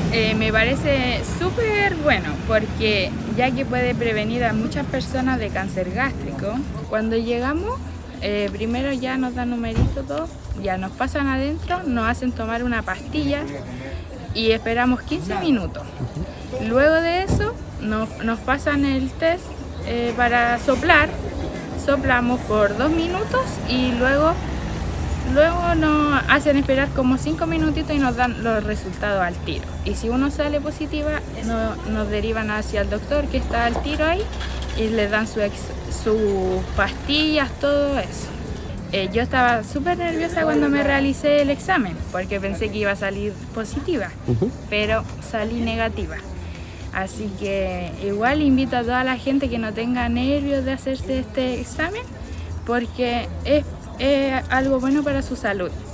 Me parece súper bueno porque ya que puede prevenir a muchas personas de cáncer gástrico. Cuando llegamos, primero ya nos dan numerito todo, ya nos pasan adentro, nos hacen tomar una pastilla y esperamos 15 minutos. Luego de eso nos pasan el test para soplar, soplamos por 2 minutos y luego nos hacen esperar como 5 minutitos y nos dan los resultados al tiro. Y si uno sale positiva, nos derivan hacia el doctor que está al tiro ahí y les dan sus pastillas, todo eso. Yo estaba súper nerviosa cuando me realicé el examen porque pensé que iba a salir positiva, pero salí negativa. Así que igual invito a toda la gente que no tenga nervios de hacerse este examen porque es algo bueno para su salud.